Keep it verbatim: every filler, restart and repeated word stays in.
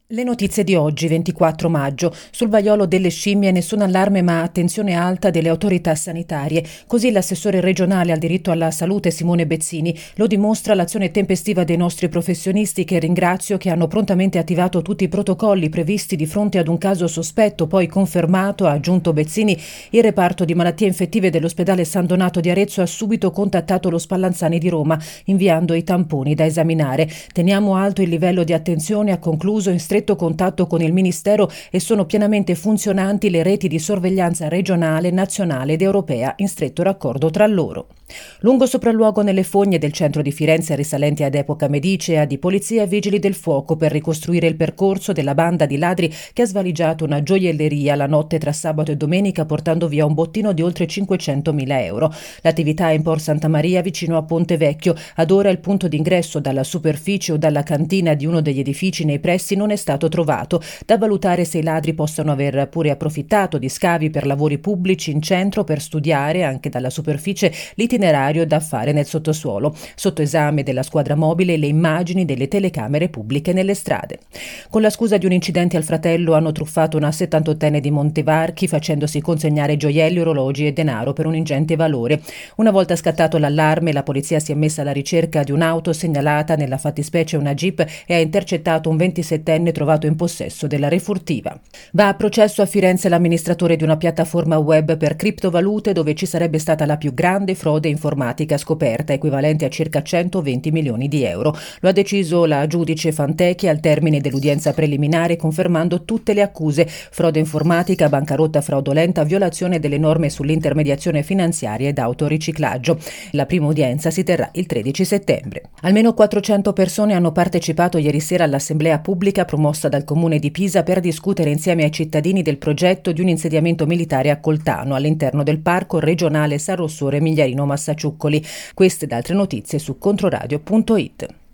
Le notizie di oggi, ventiquattro maggio. Sul vaiolo delle scimmie nessun allarme ma attenzione alta delle autorità sanitarie. Così l'assessore regionale al diritto alla salute Simone Bezzini lo dimostra l'azione tempestiva dei nostri professionisti, che ringrazio, che hanno prontamente attivato tutti i protocolli previsti di fronte ad un caso sospetto poi confermato. Ha aggiunto Bezzini, il reparto di malattie infettive dell'ospedale San Donato di Arezzo ha subito contattato lo Spallanzani di Roma inviando i tamponi da esaminare. Teniamo alto il livello di attenzione, ha concluso, in stretto contatto con il Ministero, e sono pienamente funzionanti le reti di sorveglianza regionale, nazionale ed europea in stretto raccordo tra loro. Lungo sopralluogo nelle fogne del centro di Firenze risalenti ad epoca medicea di polizia e vigili del fuoco per ricostruire il percorso della banda di ladri che ha svaligiato una gioielleria la notte tra sabato e domenica, portando via un bottino di oltre cinquecentomila euro. L'attività è in Por Santa Maria, vicino a Ponte Vecchio. Ad ora il punto d'ingresso dalla superficie o dalla cantina di uno degli edifici nei pressi non è stato trovato. Da valutare se i ladri possano aver pure approfittato di scavi per lavori pubblici in centro per studiare anche dalla superficie l'itinerario da fare nel sottosuolo. Sotto esame della squadra mobile le immagini delle telecamere pubbliche nelle strade. Con la scusa di un incidente al fratello hanno truffato una settantottenne di Montevarchi facendosi consegnare gioielli, orologi e denaro per un ingente valore. Una volta scattato l'allarme, la polizia si è messa alla ricerca di un'auto segnalata, nella fattispecie una Jeep, e ha intercettato un ventisettenne trovato in possesso della refurtiva. Va a processo a Firenze l'amministratore di una piattaforma web per criptovalute dove ci sarebbe stata la più grande frode informatica scoperta, equivalente a circa centoventi milioni di euro. Lo ha deciso la giudice Fantechi al termine dell'udienza preliminare, confermando tutte le accuse: frode informatica, bancarotta fraudolenta, violazione delle norme sull'intermediazione finanziaria ed autoriciclaggio. La prima udienza si terrà il tredici settembre. Almeno quattrocento persone hanno partecipato ieri sera all'assemblea pubblica promossa dal comune di Pisa per discutere insieme ai cittadini del progetto di un insediamento militare a Coltano, all'interno del parco regionale San Rossore Migliarino Massacciuccoli. Queste ed altre notizie su controradio punto it.